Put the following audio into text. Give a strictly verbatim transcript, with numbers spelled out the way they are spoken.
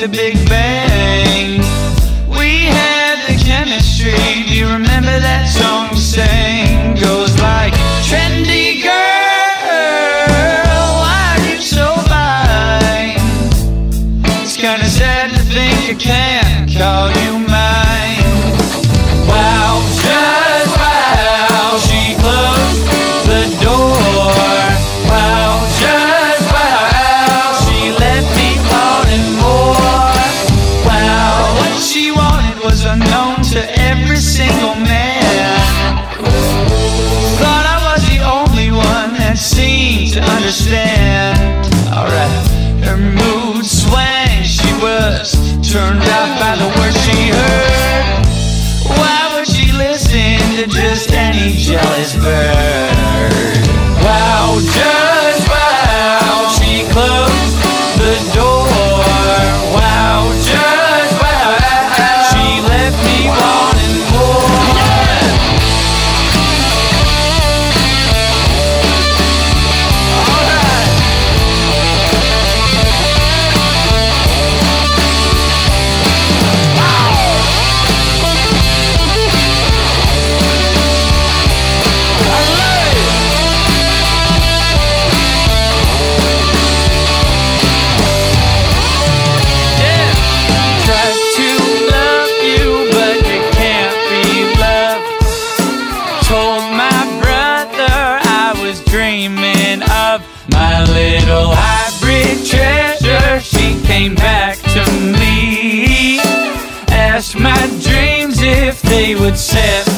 the Big Bang. We had the chemistry. Do you remember that song we sang? Goes like, trendy girl, why are you so fine? It's kinda sad to think I can't call you mine. Wow, just wow, she closed the door. Wow, just wow, she left me wanting more. Wow, what she wanted was unknown to every single man. Thought I was the only one that seemed to understand. Alright, her mood swang, she was turned off by the words she heard. Why would she listen to just any jealous bird? Wow, just wow, she closed the door. Wow, just wow, she left me wanting more. Alright. My little hybrid treasure, she came back to me. Asked my dreams if they would set